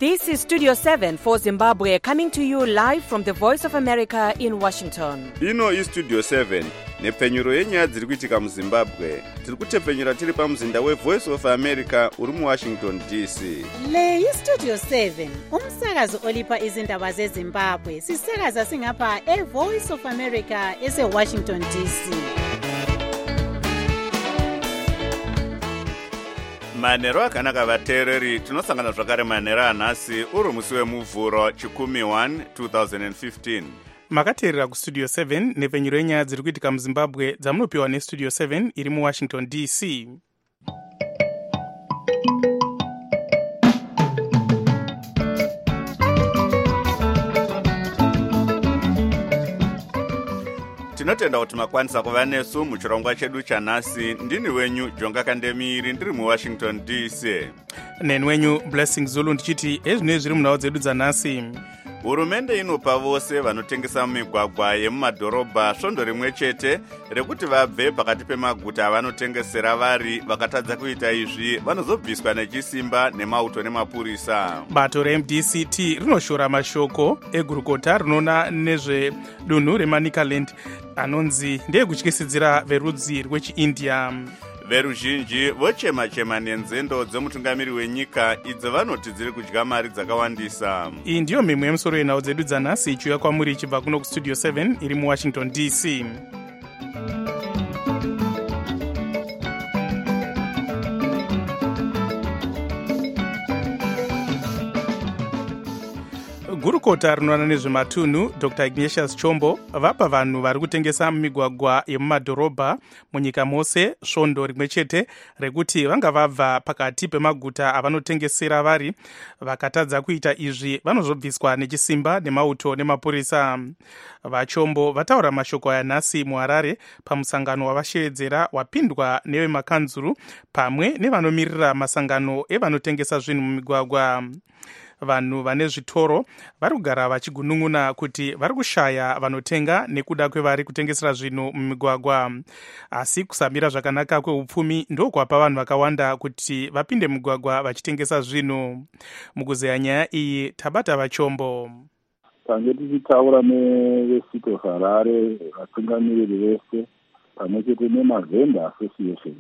This is Studio 7 for Zimbabwe, coming to you live from the Voice of America in Washington. Ino is Studio 7 nepfenyuro yenyaya dziri kuitika muZimbabwe. Tiri kutepfenyura tiri pamuzinda weVoice of America uri muWashington DC. Le iStudio 7 umsakazo olipa izindaba zeZimbabwe. Sisakaza singapha eVoice of America eseWashington DC. Manero akanaka vateereri, tinosangana zvakare manero anhasi uri musi wemuvhuro chikumi 1 2015. Makateerera kuStudio 7 nepfenyuro yenyaya dziri kuitika muZimbabwe dzamunopiwa neStudio 7 iri muWashington DC. Tinotenda kuti makwanisa kuva nesu muchirongwa chedu chanhasi. Ndini wenyu Jonga Kandemiri ndiri muWashington DC. Neni wenyu Blessing Zulu ndichiti ezvinei zviri munhau dzedu dzanhasi. Hurumende inopa vose vanotengesa mumigwagwa yemumadhorobha svondo rimwe chete rekuti vabve pakati pemaguta avanotengesera vari. Vakatadza kuita izvi vanozobviswa nechisimba nemauto nemapurisa. Bato reMDCT rinoshora mashoko egurukota rinoona nezvedunhu reManicaland anonzi ndeyekutyisidzira verudzi rwechiIndia. Veruzhinji vochema-chema nenzendo dzemutungamiri wenyika idzo vanoti dziri kudya mari dzakawandisa. Iyi ndiyo mimwe yemusoro yenhau dzedu dzanhasi ichiuya kwamuri ichibva kuno kuStudio 7 iri muWashington DC. Gurukota rinoona nezvematunhu Dr. Ignatius Chombo vapa vanhu vari kutengesa mumigwagwa yemumadhorobha munyika mose svondo rimwe chete rekuti vanga vabva pakati pemaguta avanotengesera vari. Vakatadza kuita izvi vanozobviswa nechisimba nemauto nemapurisa. VaChombo vataura mashoko aya nhasi muHarare pamusangano wavashevedzera wapindwa nevemakanzuru pamwe nevanomirira masangano evanotengesa zvinhu mumigwagwa. Vanhu vane zvitoro vari kugara vachigunun'una kuti vari kushaya vanotenga nekuda kwevari kutengesera zvinhu mumigwagwa. Asi kusamira zvakanaka kweupfumi ndokwapa vanhu vakawanda kuti vapinde mumigwagwa vachitengesa zvinhu. Mukuzeya nyaya iyi tabata VaChombo. Tange tichitaura neveCity of Harare vatungamiriri vese pamwe chete neMavenda Association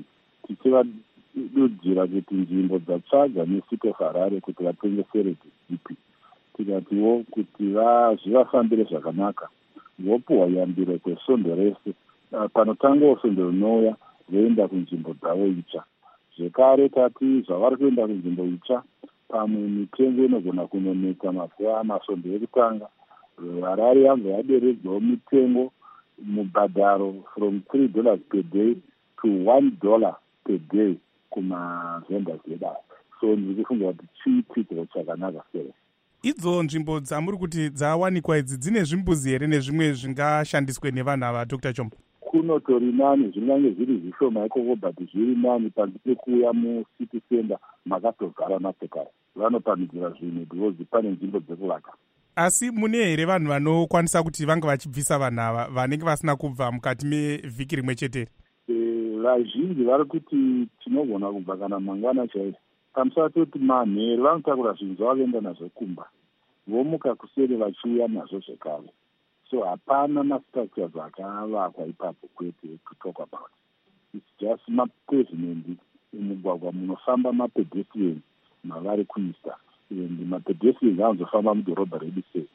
tichivadudzira kuti nzvimbo dzatsvaga neCity of Harare kuti vatengesere dzipi. Tikatiwo kuti zvivafambire zvakanaka vopuhwa yambiro kwesvondo rese panotangawo svondo rinouya voenda kunzvimbo dzavo itsva. Zvekare tati zvavari kuenda kunzvimbo itsva pamwe mitengo inogona kunoneka mazuva amasvondo ekutanga. Harare yange yaderedzwawo mitengo mubhadharo from $3 per day to $1 per day kumavenda zvedare. So ndiri kufunga kuti chiitiko chakanaka sei. Idzo nzvimbo dzamuri kuti dzawanikwa idzi dzine zvimbuzi here nezvimwe zvingashandiswe nevanhu ava Dr. Chombo? Kunotori nani zvingange zviri zvishoma ikoko but zviri nani panze pekuuya mucity center makatogara mapekare vanopamidzira zvinhu because pane nzvimbo dzekuvaka. Asi mune here vanhu vanokwanisa kuti vanga vachibvisa vanhu ava vanenge vasina kubva mukati mevhiki rimwe chete? Vazhinji vari kuti tinogona kubva kana mangwana chaivo. Pamusoro pekuti manheru vanotakura zvinhu zvavakaenda nazvo kumba vomuka kuseri vachiuya nazvo zvekare. So hapana mastructures akavakwa ipapo kwete to talk about. It's just mapavement mumugwagwa munofamba mapedestrians mavari kuisa. Mapedestrians anozofamba mudhorobha redu sei.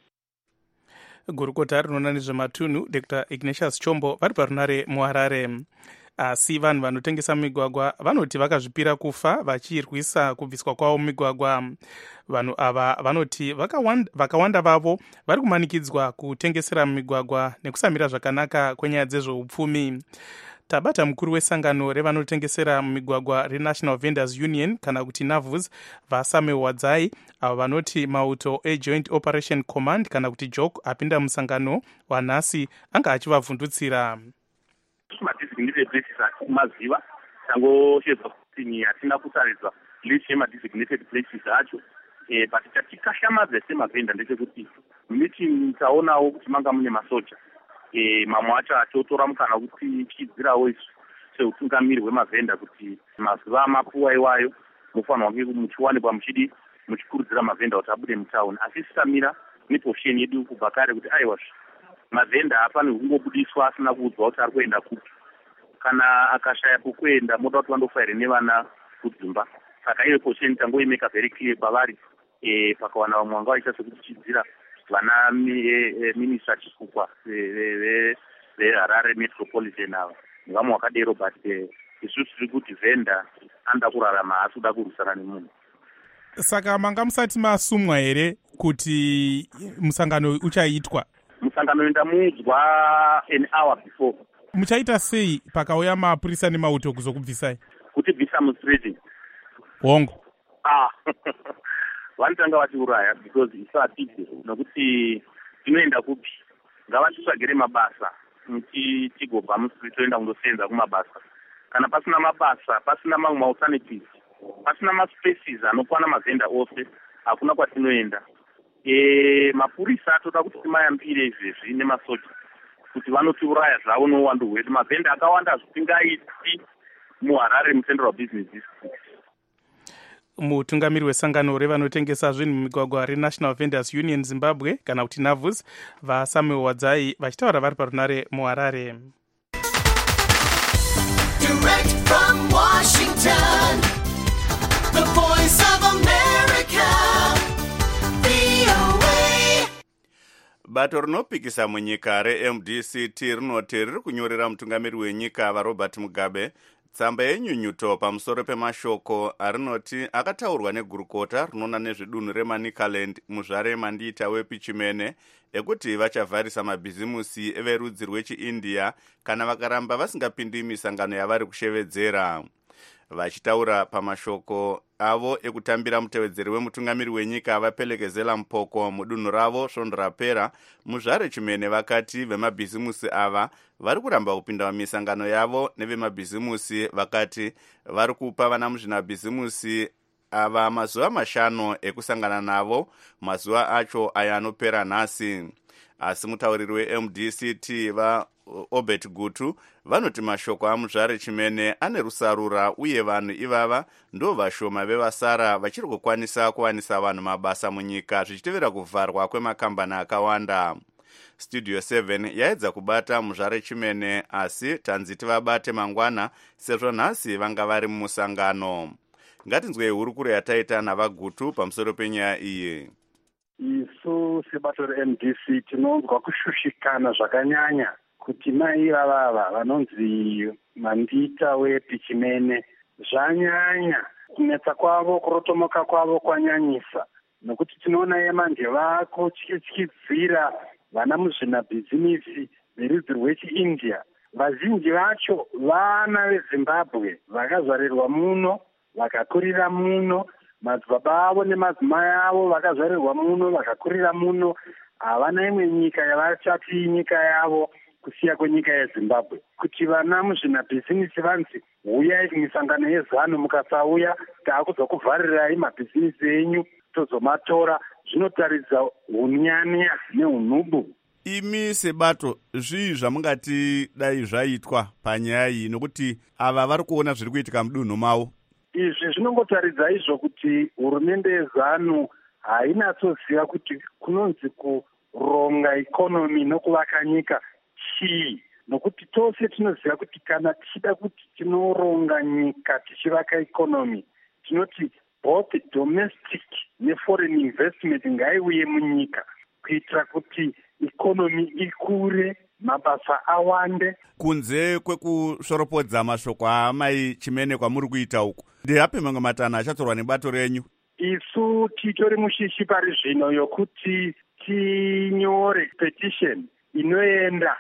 Gurukota rinoona nezvematunhu Dr. Ignatius Chombo vari parunare muHarare. Asi vanhu vanotengesa mumigwagwa vanoti vakazvipira kufa vachirwisa kubviswa kwavo mumigwagwa. Vanhu ava vanoti vakawanda vavo vari kumanikidzwa kutengesera mumigwagwa nekusamira zvakanaka kwenyaya dzezveupfumi. Tabata mukuru wesangano revanotengesera mumigwagwa reNational Vendors Union kana kuti NAVUS vaSamuel Wadzai avo vanoti mauto eJoint Operation Command kana kuti JOC apinda musangano wanhasi anga achivavhundutsira. Madesignated places maziva tangoshedza kuti hatina kusaredzwa list yemadesignated places acho but tatikashamadza semavhenda ndechekuti meeting taonawo kuti manga mune masoja mamwe acho atotora mukana kuti chidzirawo isu seutungamiri hwemavhenda kuti mazuva amapuwa iwayo mufanirwa kunge muchiwanikwa muchidi muchikurudzira mavhenda kuti abude mutauni, asi sitamira neposheni yedu kubva kare kuti aiwa mavhenda haafanirwi kungobudiswa asina kuudzwa kuti ari kuenda kupi. Kana akashaya pokuenda moda kuti vandofaire nevana kudzimba. Saka iyo posheni tangoimeka very clear kwavari pakawana vamwe vanga vachichatsokutichidzira vana minista chikukwa veharare metropolitan ava nevamwe vakadero, but isusu tiri kuti vhenda anoda kurarama haasi kuda kurwisana nemunhu. Saka manga musati masumwa here kuti musangano uchaitwa? Musangano enda muudzwa an hour before. Muchaita sei pakauya mapurisa nemauto kuzokubvisai? Kuti bvisa mustreeting. Hongo. Vanotanga vatiuraya because isatidze nokuti tinoenda kupi. Ngavatisvagire mabasa tigobva mustreet toenda kundosenza kumabasa. Kana pasina mabasa, pasina mamwe alternatives, pasina maspaces anokwana mavhenda ose, hakuna kwatinoenda. Mapurisa atoda kuti timayambire izvezvi nemasoja kuti vanotiuraya zvavo nouwandu hwedu. Mavhenda akawanda zvisingaiti muHarare muCentral Business District. Mutungamiri wesangano revanotengesa zvinhu mumigwagwa reNational Vendors Union Zimbabwe kana kuti NAVUS vaSamuel Wadzai vachitaura vari parunare muHarare. Direct from Washington, the voice of America, VOA. Bato rinopikisa munyika reMDCT rinoti riri kunyorera mutungamiri wenyika vaRobert Mugabe tsamba yenyunyuto pamusoro pemashoko arinoti akataurwa negurukota rinoona nezvedunhu reManicaland muzvare Mandita wePichimene ekuti vachavharisa mabhizimusi everudzi rwechiIndia kana vakaramba vasingapindi misangano yavari kushevedzera. Vachitaura pamashoko avo ekutambira mutevedzeri wemutungamiri wenyika vapelekezela mpoko mudunhu ravo svondo rapera muzvare Chimene vakati vemabhizimusi ava vari kuramba kupinda mumisangano yavo nevemabhizimusi vakati vari kupa vana muzvinabhizimusi ava mazuva 5 ekusangana navo, mazuva acho aya anopera nhasi. Asi mutauriri weMDCT Obert Gutu vanoti mashoko amuzvare Chimene ane rusarura uye vanhu ivava ndo vashoma vevasara vachiri kukwanisa kuwanisa vanhu mabasa munyika zvichitevera kuvharwa kwemakambani akawanda. Studio 7 yaedza kubata muzvare Chimene asi tanziti vabate mangwana sezvo nhasi vanga vari mumusangano. Ngatinzwei hurukuro yataita navaGutu pamusoro penyaya iyi. Isu sebato reMDC tinonzwa kushushikana zvakanyanya kuti mai vavava vanonzi Mandita wePichimene zvanyanya kunetsa kwavo, kurotomoka kwavo kwanyanyisa, nokuti tinoona yemanje vako chikityidzira vana muzvinabhizimisi verudzi rwechiIndia. Vazhinji vacho vana veZimbabwe vakazvarirwa muno, vakakurira muno, madzibaba avo nemadzimai avo vakazvarirwa muno, vakakurira muno. Havana imwe nyika yavachati nyika yavo kusiya kwenyika yeZimbabwe. Kuti vana muzvinabhizimisi vanzi huyai kumisangano yezano, mukasauya taakuzokuvharirai mabhizimisi enyu tozomatora, zvinotaridza unyanya neunhubu. Imi sebato zvii zvamungati dai zvaitwa panyaya iyi nokuti ava vari kuona zviri kuitika mudunhu mavo? Izvi zvinongotaridza izvo kuti hurumende yezanu hainatsoziva kuti kunonzi kuronga ikonomi nokuvaka nyika chii, nokuti tose tinoziva kuti kana tichida kuti tinoronga nyika tichivaka ikonomi tinoti both domestic neforeign investment ngaiuye munyika kuitira kuti ikonomi ikure, mabasa awande. Kunze kwekushoropodza mashoko amai Chimene kwamuri kuita uku, ndeape mamwe matanho achatorwa nebato renyu? Isu titori mushishi pari zvino yokuti tinyore petition inoenda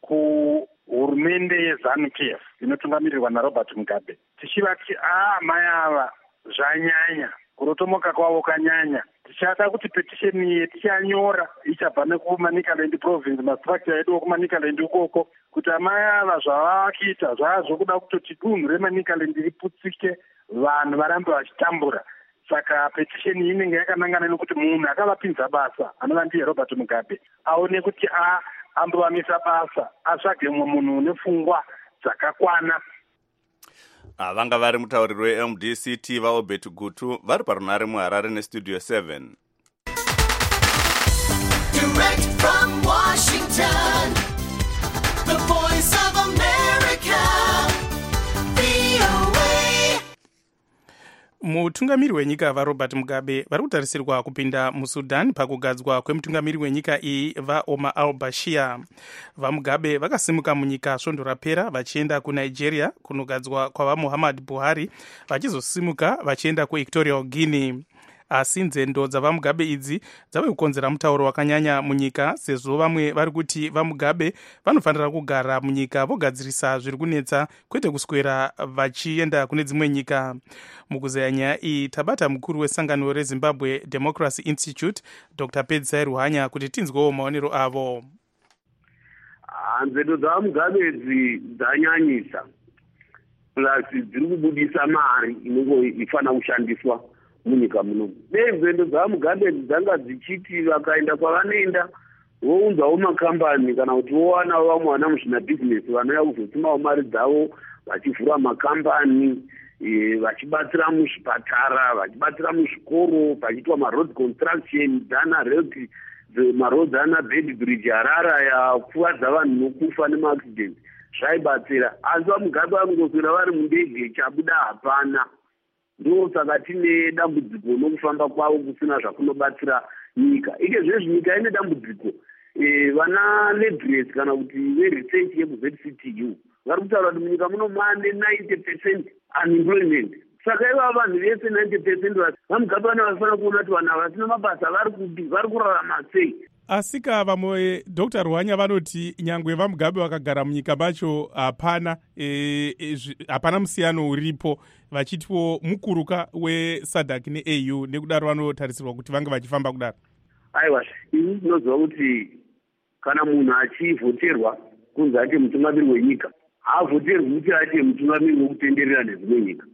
kuhurumende yeZANU-PF inotungamirirwa naRobert Mugabe tichivati mai ava zvanyanya, kurotomoka kwavo kanyanya. Tichada kuti petition iyi tichanyora ichabva nekuManicaland province, mastructure edu okuManicaland ukoko, kuti amai ava zvavakuita zvazvokuda kutoti dunhu reManicaland riputsike, vanhu varambe vachitambura. Saka petition iyi inenge yakanangana nekuti munhu akavapinza basa anova ndiye Robert Mugabe aone kuti ambovamisa basa, atsvage mumwe munhu une pfungwa dzakakwana. vanga vari mutauriri weMDCT vaobert gutu vari parunare muHarare nestudio 7. Direct from Washington, the voice of America, VOA. mutungamiri wenyika vaRobert Mugabe vari kutarisirwa kupinda muSudan pakugadzwa kwemutungamiri wenyika iyi vaOmar al-Bashir. VaMugabe vakasimuka munyika svondo rapera vachienda kuNigeria kunogadzwa kwavaMuhammad Buhari vachizosimuka vachienda kuEquatorial Guinea. Asi nzendo dzavaMugabe idzi dzave kukonzera mutauro wakanyanya munyika, sezvo vamwe vari kuti vaMugabe vanofanira kugara munyika vogadzirisa zviri kunetsa kwete kuswera vachienda kune dzimwe nyika. Mukuzeya nyaya iyi tabata mukuru wesangano reZimbabwe Democracy Institute Dr. Pedzai Ruhanya kuti tinzwewo maonero avo. Nzendo dzavaMugabe idzi dzanyanyisa, plus dziri kubudisa mari inofana kushandiswa munyika muno. Nzendo dzavaMugabe dzanga dzichiti vakaenda kwavanoenda vounzawo makambani kana kuti vowana vamwe vana muzvinabhizinesi vanouya kuzotumawo mari dzavo vachivhura makambani, vachibatsira muzvipatara, vachibatsira muzvikoro, pachiitwa maroad construction, maroads ana bed bridge Harara yakuvadza vanhu nokufa nemaaccident zvaibatsira. Asi vaMugabe vanongoswera vari mundege chabuda hapana. Ndo saka tine dambudziko nokufamba kwavo kusina zvakunobatsira nyika. Ike zvezvi nyika ine dambudziko. Vana Ledres kana kuti veresearch yekuZCTU vari kutaura kuti munyika muno mane 90% unemployment. Saka iva vanhu vese 90% vaMugabe vanofanira kuona kuti vanhu vasina mabasa vari kurarama sei. Asika vamwe Dr. Ruhanya vanoti nyangwe vaMugabe vakagara munyika macho hapana musiyano uripo, vachitiwo mukuruka weSADC neAU, nekudaro vanotarisirwa kuti vange vachifamba kudaro. Aiwa, ini ndinoziva kuti kana munhu achivhoterwa kunzi ati mutungamiri wenyika, haavhoterwi kuti ati mutungamiri wekutenderera nedzimwe nyika.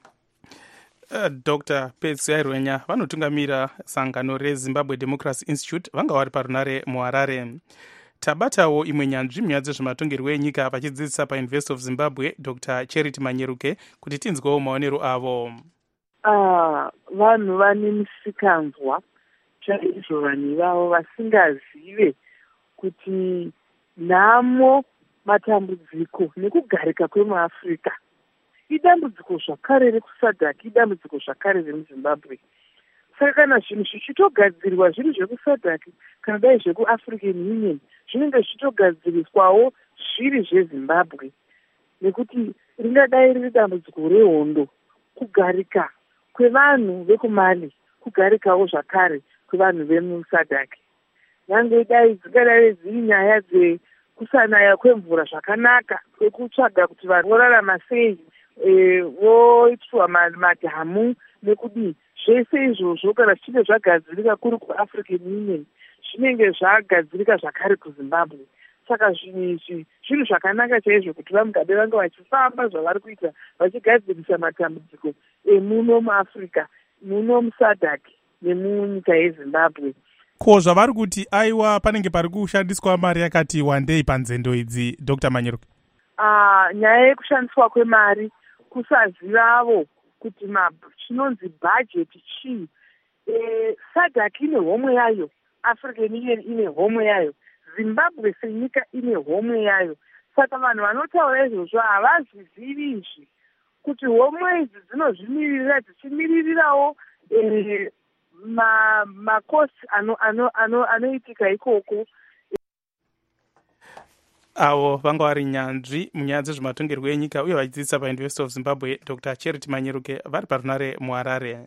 Dr. Pedzai Ruhanya vanotungamira sangano reZimbabwe Democracy Institute vanga vari parunare muHarare. Tabatawo imwe nyanzvi munyaya dzezvematongerwo enyika vachidzidzisa paUniversity of Zimbabwe Dr. Charity Manyeruke kuti tinzwewo maonero avo. Vanhu vane musikanzwa chaizvo vanhu ivavo vasingazive kuti nhamo, matambudziko nekugarika kwemuAfrica idambudziko zvakare rekuSADC, idambudziko zvakare remuZimbabwe. Saka kana zvinhu zvichitogadzirwa zviri zvekuSADC kana dai zvekuAfrican Union zvinenge zvichitogadziriswawo zviri zveZimbabwe, nekuti ringadai riri dambudziko rehondo, kugarika kwevanhu vekumali, kugarikawo zvakare kwevanhu vemuSADC. Nyange dai dzingadai dziri nyaya dzekusanaya kwemvura zvakanaka, kwekutsvaga kuti vanhu vorarama sei, voitwa madhamu nekudii, zvese izvozvo kana zvichinge zvagadzirika kuri kuAfrican Union zvinenge zvagadzirika zvakare kuZimbabwe. Saka zvinhu izvi zvinhu zvakanaka chaizvo kuti vaMugabe vange vachifamba zvavari kuita vachigadzirisa matambudziko emuno muAfrica, muno muSADC nemunyika yeZimbabwe. Ko zvavari kuti aiwa panenge pari kushandiswa mari yakati wandei panzendo idzi, Dr. Manyeruke? Nyaya yekushandiswa kwemari, kusazivavo kuti chinonzi budget chii. SADC ine homwe yayo, African Union ine homwe yayo, Zimbabwe senyika ine homwe yayo. Saka vanhu vanotaura izvozvo havazvizivi izvi kuti homwe idzi dzinozvimirira dzichimiririrawo makosi anoitika ikoko. Avo vanga vari nyanzvi munyaya dzezvematongerwo enyika uye vachidzidzisa paUniversity of Zimbabwe Dr. Charity Manyeruke vari parunare muHarare.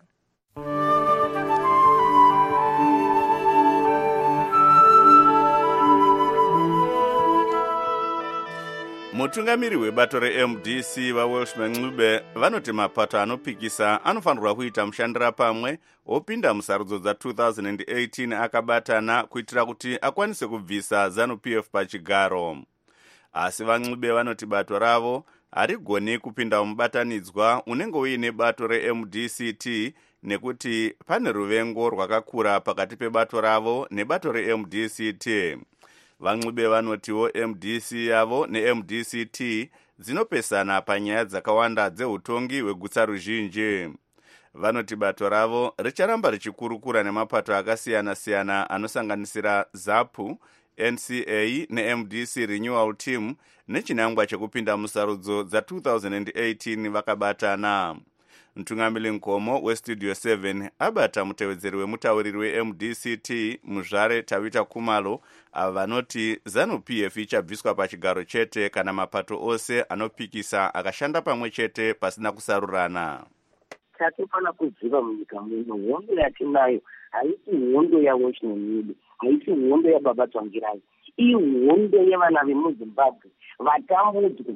Mutungamiri webato reMDC vaWelshman Ncube vanoti mapato anopikisa anofanirwa kuita mushandira pamwe opinda musarudzo dza2018 akabatana kuitira kuti akwanise kubvisa ZANU-PF pachigaro. Asi vaNcube vanoti bato ravo harigoni kupinda mubatanidzwa unenge uine bato reMDCT nekuti pane ruvengo rwakakura pakati pebato ravo nebato reMDCT. vanxibe vanotiwo MDC yavo neMDCT dzinopesana panyaya dzakawanda dzeutongi hwegutsa ruzhinji. Vanoti bato ravo richaramba richikurukura nemapato akasiyana-siyana anosanganisira ZAPU, NCA neMDC Renewal Team nechinangwa chekupinda musarudzo dza2018 vakabatana. Mtungamiri Nkomo weStudio 7 abata mutevedzeri wemutauriri weMDCT Muzvare Tavita Kumalo ava vanoti ZANU-PF ichabviswa pachigaro chete kana mapato ose anopikisa akashanda pamwe chete pasina kusarurana. Tatofana kuziva munyika muno hondo yatinayo haisi hondo yaWashington Meade, haisi hondo yaBaba Tsvangirai, ihondo yevana vemuZimbabwe vatambudzwa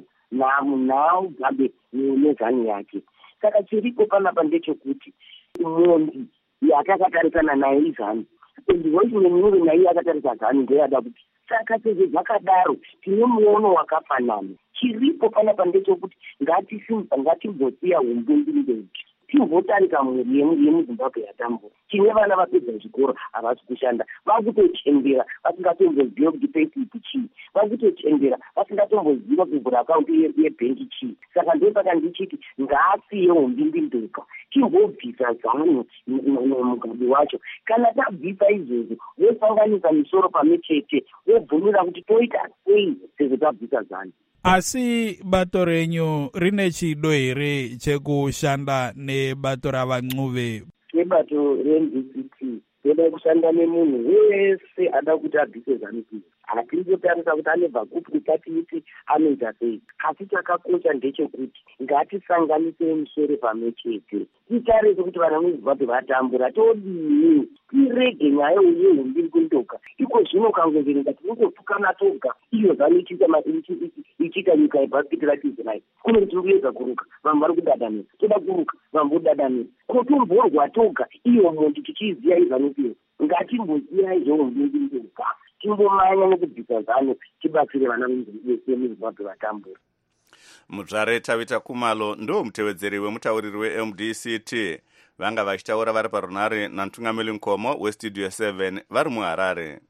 naMugabe nezani yake. Saka chiripo panapa ndechekuti mondi yakatarisana naye izani Washington Meade naye akatarisa zani ndoyada kuti saka sezvo zvakadaro tine muono wakafanana. Chiripo panapa ndechekuti ngatimbosiya umbundiriri timbotarika mhuri yemuZimbabwe yatambura. Tine vana vapedza zvikoro havasi kushanda, vakutochembera vasingatomboziva kuti payslip chii, vakutochembera vasingatomboziva kuvhura akaunti yebhengi chii. Saka ndopaka ndichiti ngaasiye umbindindoka, timbobvisa ZANU mugabe wacho. Kana tabvisa izvozvo vosanganisa misoro pamwe chete vobvumira kuti toita sei sezvo tabvisa ZANU. Asi bato renyu rine chido here chekushanda nebato ravanxuve? Nebato reMDCT toda kushanda nemunhu wese ada kuti abvise ZANU-PF. Hatingotarisa kuti anebva kupi tatiiti anoita sei. Asi chakakosha ndechekuti ngatisanganise misoro pamwe chete. Titarise kuti vana veZimbabwe vatambura todini, tirege nyaya yehumbirikundoka. Iko zvino kangoverenga tinongopfukana toga iyo ZANU ichiita nyika yebhasikiti ratiZinai. Kune kuti tirikuyedza kuruka, vamwe vari kudadamira. Toda kuruka, vamwe vodadamira. Kotomborwa toga iyo mondi tichiziya iZANU-PF. Ngatimbosiyai zvehumbirikundoka. Timbomanya nekubvisa ZANU tibatsire vana vemuZimbabwe vatambura. Muzvare Tavita Kumalo ndo mutevedzeri wemutauriri weMDCT vanga vachitaura vari parunare naMtungamiri Nkomo weStudio 7 vari muHarare.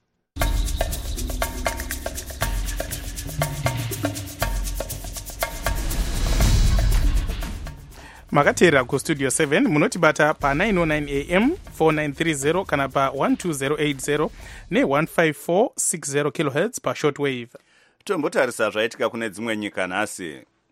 Makateera kuStudio 7 munotibata pa 909 AM 4930 kana pa 12080 ne15460 kHz pa shortwave. Tombotarisa zvaitika kune dzimwe nyika nhasi.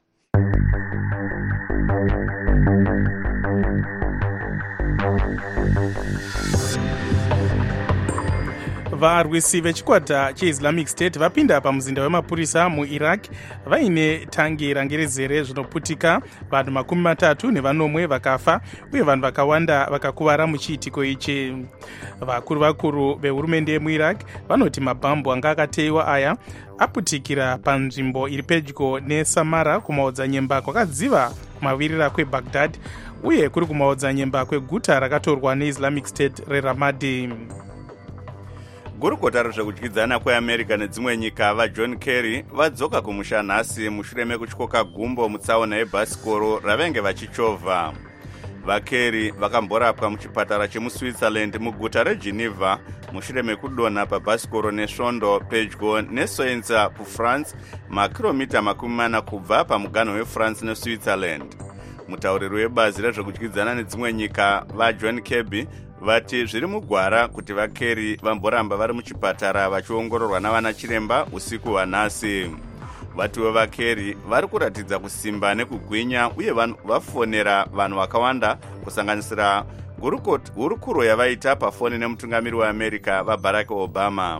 Varwisi vechikwata cheIslamic State vapinda pamuzinda wemapurisa muIraq vaine tangi rangerezere zvinoputika, vanhu 30 nevanomwe vakafa uye vanhu vakawanda vakakuvara muchiitiko ichi. Vakuru vehurumende yemuIraq vanoti mabhambu anga akateiwa aya aputikira panzvimbo iri pedyo neSamara kumaodzanyemba kwakadziva kumavirira kweBaghdad uye kuri kumaodzanyemba kweguta rakatorwa neIslamic State reRamadi. Gurukota rezvekudyidzana kweAmerica nedzimwe nyika vaJohn Kerry vadzoka kumusha nhasi mushure mekutyoka gumbo mutsaona yebhasikoro ravenge vachichovha. VaKerry vakamborapwa muchipatara chemuSwitzerland muguta reGeneva mushure mekudonha pabhasikoro nesvondo pedyo neSoenza kuFrance, makiromita 40 kubva pamuganho weFrance neSwitzerland. Mutauriri webazi rezvekudyidzana nedzimwe nyika vaJohn Kirby vati zviri mugwara kuti vaKerry vamboramba vari muchipatara vachiongororwa navana chiremba usiku hwanhasi. Vatiwo vaKerry vari kuratidza kusimba nekugwinya uye vafonera vanhu vakawanda kusanganisira hurukuro yavaita pafoni nemutungamiri weAmerica vaBarack Obama.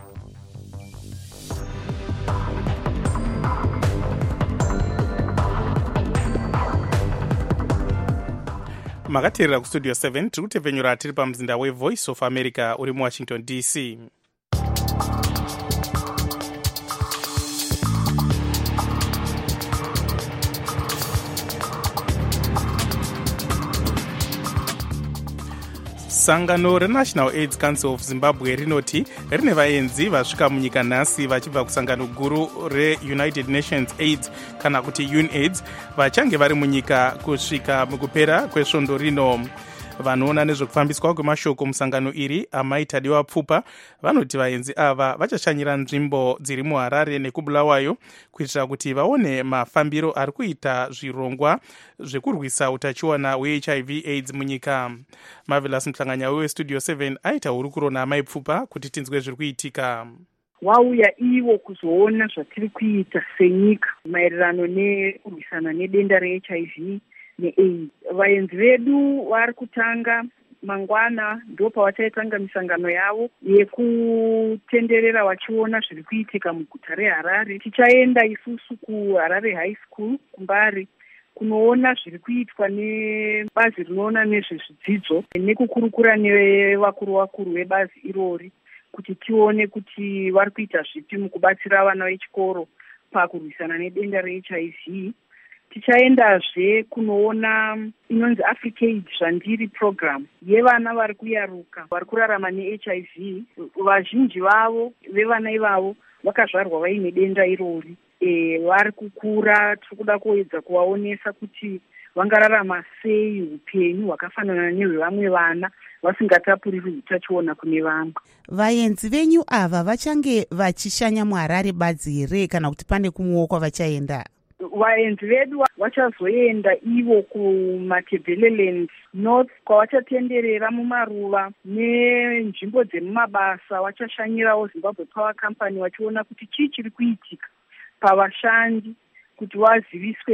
Makateerera kuStudio 7 tiri kutevhenyura tiri pamuzinda weVoice of America uri muWashington DC. Sangano reNational AIDS Council of Zimbabwe rinoti rine vaenzi vasvika munyika nhasi vachibva kusangano guru reUnited Nations AIDS kana kuti UNAIDS vachange vari munyika kusvika mukupera kwesvondo rino. vanoona nezvekufambiswa kwemashoko musangano iri Amai Tadiwa Pfupa vanoti vaenzi ava vachashanyira nzvimbo dziri muHarare nekuBulawayo kuitira kuti vaone mafambiro ari kuita zvirongwa zvekurwisa utachiona hweHIV AIDS munyika. Marvelous Mhlanganya weStudio 7 aita hurukuro naAmai Pfupa kuti tinzwe zviri kuitika. Wauya ivo kuzoona zvatiri kuita senyika maererano nekurwisana nedenda reHIV neAIDS. Vaenzi vedu vari kutanga mangwana ndo pavachaitanga misangano yavo yekutenderera vachiona zviri kuitika muguta reHarare. Tichaenda isusu kuHarare High School kuMbari kunoona zviri kuitwa nebazi rinoona nezvezvidzidzo nekukurukura nevakuru vebazi irori kuti tione kuti vari kuita zvipi mukubatsira vana vechikoro pakurwisana nedenda reHIV. Tichaendazve kunoona inonzi Africaid zvandiri program yevana vari kuyaruka vari kurarama neHIV. Vazhinji vavo vevana ivavo vakazvarwa vaine denda irori. Vari kukura, tiri kuda kuedza kuvaonesa kuti vangararama sei upenyu hwakafanana nehwevamwe vana vasingatapuriri utachiona kune vamwe. Vaenzi venyu ava vachange vachishanya muHarare badzi here kana kuti pane kumwewo kwavachaenda? Vaenzi vedu vachazoenda ivo kuMatabeleland North kwavachatenderera mumaruva nenzvimbo dzemumabasa. Vachashanyirawo Zimbabwe Power Company vachiona kuti chii chiri kuitika pavashandi kuti vaziviswe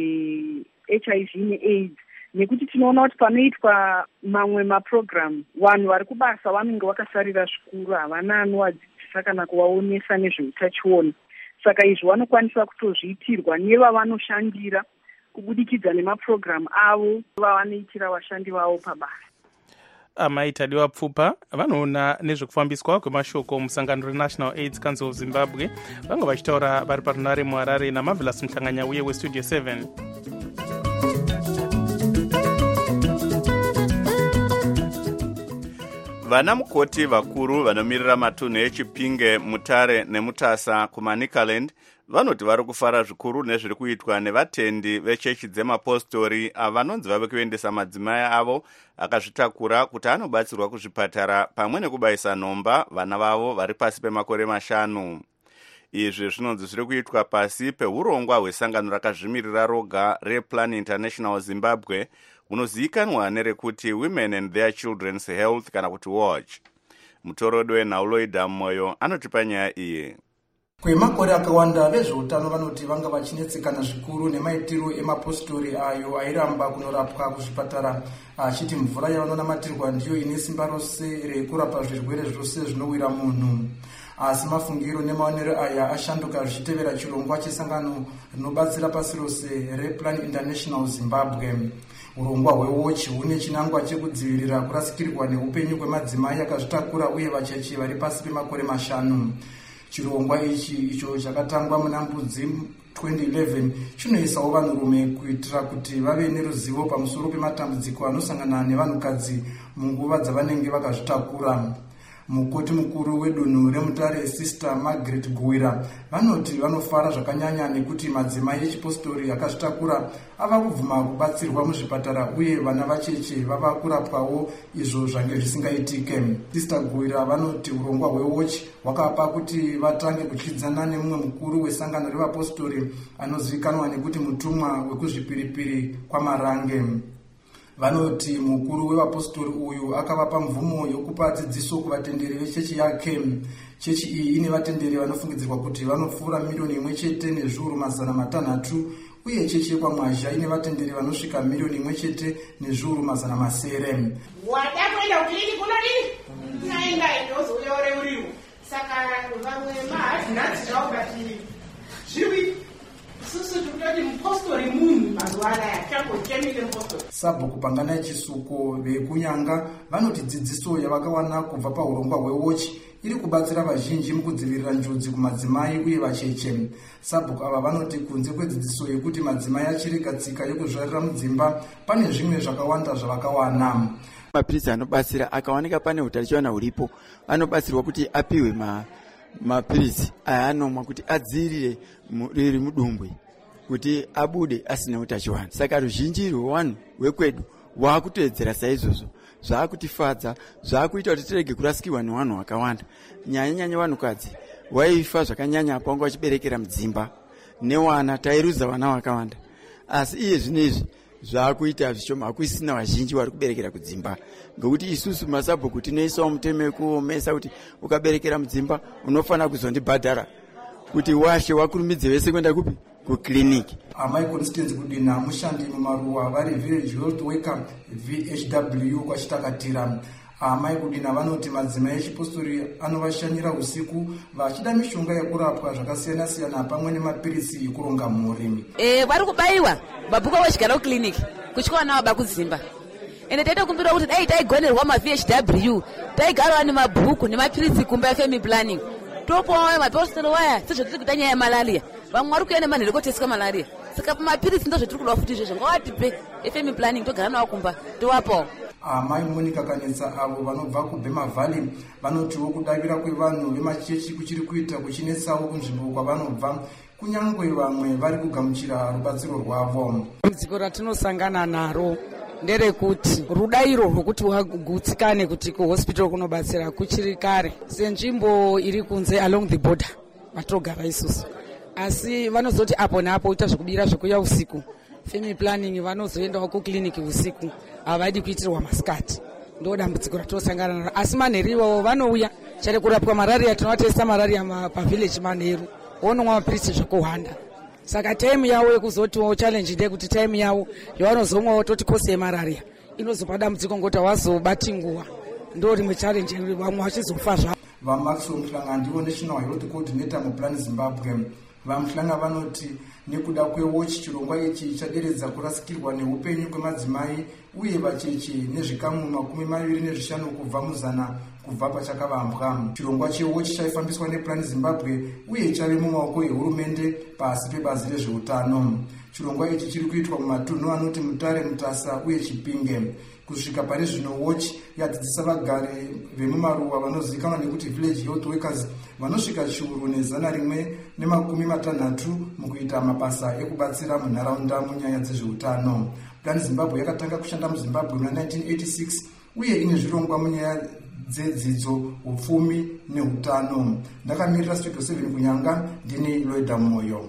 nezveHIV neAIDS, nekuti tinoona kuti panoitwa mamwe maprogramu vanhu vari kubasa vanenge vakasarira zvikuru, havana anovadzidzisa kana kuvaonesa nezveutachiona. Saka izvi vanokwanisa kutozviitirwa nevavanoshandira kubudikidza nemaprogramu avo vavanoitira vashandi vavo pabasa. Amai Tadiwa Pfupa vanoona nezvekufambiswa kwemashoko musangano reNational AIDS Council of Zimbabwe vanga vachitaura vari parunare muHarare naMarvelous Mhlanganya uye weStudio 7. Vana mukoti vakuru vanomirira matunhu eChipinge, Mutare neMutasa kuManicaland vanoti vari kufara zvikuru nezviri kuitwa nevatendi vechechi dzemapostori avanonzi vave kuendesa madzimai avo akazvitakura kuti anobatsirwa kuzvipatara pamwe nekubayisa nhomba vana vavo vari pasi pemakore 5. Izvi zvinonzi zviri kuitwa pasi peurongwa hwesangano rakazvimirira roga rePlan International Zimbabwe unozivikanwa nerekuti Women and Their Children's Health kana kuti WATCH. Mutorodo weNauloida Moyo anotipa nyaya iyi. Kwemakore akawanda vezveutano vanoti vanga vachinetsekana zvikuru nemaitiro emapostori ayo airamba kunorapwa kuzvipatara, achiti mvura yavanonamatirwa ndiyo ine simba rose rekurapa zvirwere zvose zvinowira munhu. Asi mafungiro nemaonero aya ashanduka zvichitevera chirongwa chesangano rinobatsira pasi rose rePlan International Zimbabwe. Urongwa hweWatch hune chinangwa chekudzivirira kurasikirwa neupenyu kwemadzimai akazvitakura uye vacheche vari pasi pemakore 5. Chirongwa icho chakatangwa muna Mbudzi 2011 chinoisawo vanhurume kuitira kuti vave neruzivo pamusoro pematambudziko anosangana nevanhukadzi munguva dzavanenge vakazvitakura. Mukoti mukuru wedunhu reMutare Sister Margaret Guira vanoti vanofara zvakanyanya nekuti madzimai echipostori akazvitakura ava kubvuma kubatsirwa muzvipatara uye vana vacheche vava kurapwawo izvo zvange zvisingaitike. Sister Guira vanoti urongwa hweWatch hwakapa kuti vatange kutyidzana nemumwe mukuru wesangano revapostori anozivikanwa nekuti mutumwa wekuzvipiripiri kwaMarange. Vanoti mukuru wevapostori uyu akavapa mvumo yokupa dzidziso kuvatenderi vechechi yake. Chechi iyi ine vatenderi vanofungidzirwa kuti vanopfuura 1,700,000 uye chechi yekwamwazha ine vatenderi vanosvika 1,700,000. Wadakwenda kuti kunodini? Naenda ndozouyaureuliwa. Saka vamwe mahadinatsi zvaubatiri. Zviwi susu tukati mupostori munhu mazuva anaya changochemile mupostori. Sabhuku Pangana Chisuko vekunyanga vanoti dzidziso yavakawana kubva paurongwa hweWatch iri kubatsira vazhinji mukudzivirira njodzi kumadzimai uye vacheche. Sabhuku ava vanoti kunze kwedzidziso yekuti madzimai achirega tsika yekuzvarira mudzimba pane zvimwe zvakawanda zvavakawana. Mapirisi anobatsira akawanika pane utachiona huripo anobatsirwa kuti apiwe mapirisi ayanomwa kuti adzirire riri mudumbwe kuti abude asina utachiwana. Saka ruzhinji rwevanhu wekwedu wakuteedzera saizvozvo zvaakutifadza, zvaakuita kuti tirege kurasikirwa nevanhu vakawanda. Nyanya vanhukadzi waifa zvakanyanya pawanga vachiberekera mudzimba newana, tairuza vana vakawanda. Asi iye zvinezvi zvaakuita zvishoma, hakuisina vazhinji vari kuberekera kudzimba, ngekuti isusu masabhuku tinoisawo mutemo wekuomesa kuti ukaberekera mudzimba unofanira kuzondibhadhara kuti washe wakurumidze vese kuenda kupi, kukiriniki. Amai Constance Kudina, mushandi mumaruwa vari village health worker VHW kwachitakatira. Amai Kudina vanoti madzimai echipostori anovashanyira usiku vachida mishonga yekurapwa zvakasiyana siyana pamwe nemapirisi ekuronga mhuri. Vari kubayiwa mabhuku avachigara kukiriniki kutywa vana vaba kudzimba. Ende taita kumbira kuti dai taigonerwa maVHW taigarawo nemabhuku nemapirisi kumba yefamily planning. Topowa mapostori waya sezvotiri kuita nyaya yemalaria. Vamwe vari kuenda nemanherekotesika malaria. Saka mapirisi ndozvetiri kuda futi izvozvo ngavatipe efamily planning togara nawo kumba towapawo. Amai Monica Kanetsa avo vanobva kuBhema Valley vanotiwo kudavira kwevanhu vemachechi kuchiri kuita kuchinetsawo kunzvimbo kwavanobva, kunyangwe vamwe vari kugamuchira rubatsiro rwavo. Dambudziko ratinosangana naro nderekuti rudairo rwokuti wagutsikane kuti kuhospital kunobatsira kuchiri kare senzvimbo iri kunze along the border vatogara isusu, asi vanozoti apo neapo uita zvekubira zvekuya usiku. Family planning vanozoendawo kukiriniki usiku, havadi kuitirwa masikati. Ndo dambudziko ratosangana naro. Asi manheriwawo vanouya chare kurapwa malaria, tinovatesta malaria pavillage manheru vonomwa mapirisi zvekuhwanda. Saka time yavo yekuzotiwo challenge ndekuti time yavo yavanozomwawo toti kosi yemalaria inozopa dambudziko ngoti wazobati nguva, ndo rimwe challenge vamwe vachizofa zvavo. VaMaxwell Mhlanga ndivo National Health Coordinator muPlan Zimbabwe. VaMhlanga vanoti nekuda kwewatch chirongwa ichi chaderedza kurasikirwa neupenyu kwemadzimai uye vacheche nezvikamu 25 kubva muzana kubva pachakavambwa. Chirongwa chewatch chaifambiswa nePlan Zimbabwe uye chave mumaoko ehurumende pasi pebazi rezveutano. Chirongwa ichi chiri kuitwa mumatunhu anoti Mutare, Mutasa uye Chipinge. Kusvika pari zvino watch yadzidzisa vagari vemumaruwa vanozivikanwa nekuti village health workers vanosvika 160 mukuita mabasa ekubatsira munharaunda munyaya dzezveutano. Plan Zimbabwe yakatanga kushanda muZimbabwe muna 1986 uye ine zvirongwa munyaya dzedzidzo, upfumi neutano. Ndakamirira Studio 7 kunyanga, ndini Loida Moyo.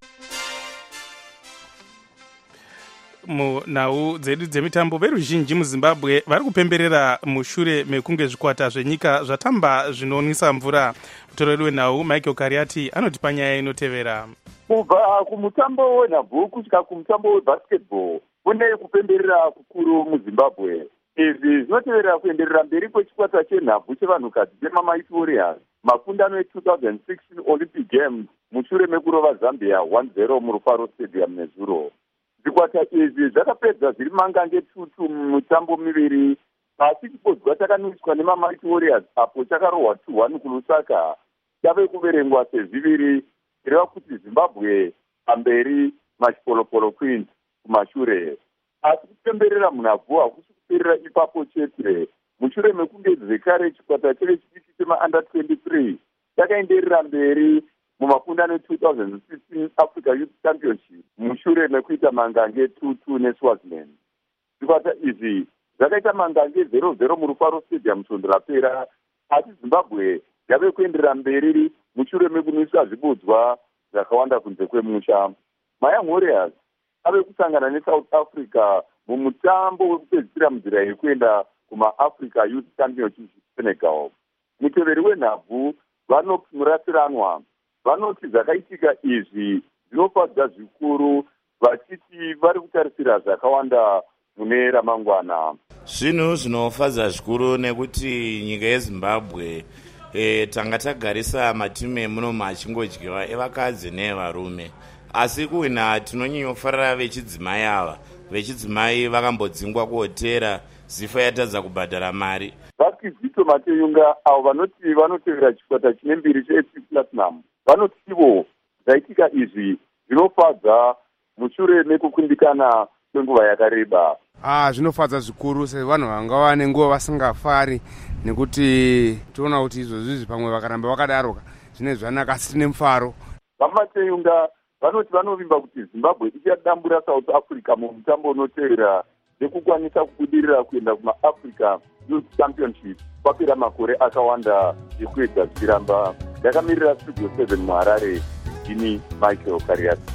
Munhau dzedu dzemitambo, veruzhinji muZimbabwe vari kupemberera mushure mekunge zvikwata zvenyika zvatamba zvinonwisa mvura. Mutoreri wenhau Michael Kariati anoti panyaya inotevera. Kubva kumutambo wenhabvu kusvika kumutambo webasketball kune kupemberera kukuru muZimbabwe. Izvi zvinoteverera kuenderera mberi kwechikwata chenhabvu chevanhukadzi vemaMighty Warriors makundano e2016 Olympic Games mushure mekurova Zambia 1-0 muRufaro Stadium nezuro. Zvikwata izvi zvakapedza zviri mangange 2 mumitambo miviri, asi chibodzwa chakanwiswa nemaMighty Warriors apo chakarohwa 2-1 kuLusaka chave kuverengwa sezviviri, kureva kuti Zimbabwe pamberi maChipolopolo Queens kumashure. Asi kupemberera munhabvu hakusi kuperera ipapo chete. Mushure mekunge zvekare chikwata chechidiki chemaUnder 23 chakaenderera mberi mumakundano 2016 Africa Youth Championship mushure mekuita mangange 2-2 neSwaziland. Zvikwata izvi zvakaita mangange 0-0 muRufaro Stadium svondo rapera, asi Zimbabwe yave kuenderera mberi mushure mekunwisa zvibodzwa zvakawanda kunze kwemusha. maYoung Warriors ave kusangana neSouth Africa mumutambo wekupedzisira munzira yekuenda kumaAfrica Youth Championship Senegal. Muteveri wenhabvu vanomurasiranwa vanoti zvakaitika izvi zvinofadza zvikuru, vachiti vari kutarisira zvakawanda mune ramangwana. Zvinhu zvinofadza zvikuru nekuti nyika yeZimbabwe tanga tagarisa matimu emunomu achingodyiwa evakadzi neevarume, asi kuhwina tinonyanyofarira vechidzimai ava. Vechidzimai vakambodzingwa kuhotera, zifa yatadza kubhadhara mari. Vakizito Mateyunga avo vanoti vanotevera chikwata chine mbiri cheFC Platinum vanotiwo zvaitika izvi zvinofadza mushure mekukundikana kwenguva yakareba. Zvinofadza zvikuru sevanhu vanga vane nguva vasingafari, nekuti toona kuti izvozvi pamwe vakaramba vakadaroka zvine zvanaka, asi tine mufaro. VaMateyunga vanoti vanovimba kuti Zimbabwe ichadambura South Africa mumutambo unotevera nekukwanisa kubudirira kuenda kumaafrica youth championship kwapera makore akawanda zvekuedza zvichiramba. Ndakamirira studio 7 muharare, ini Michael Karias.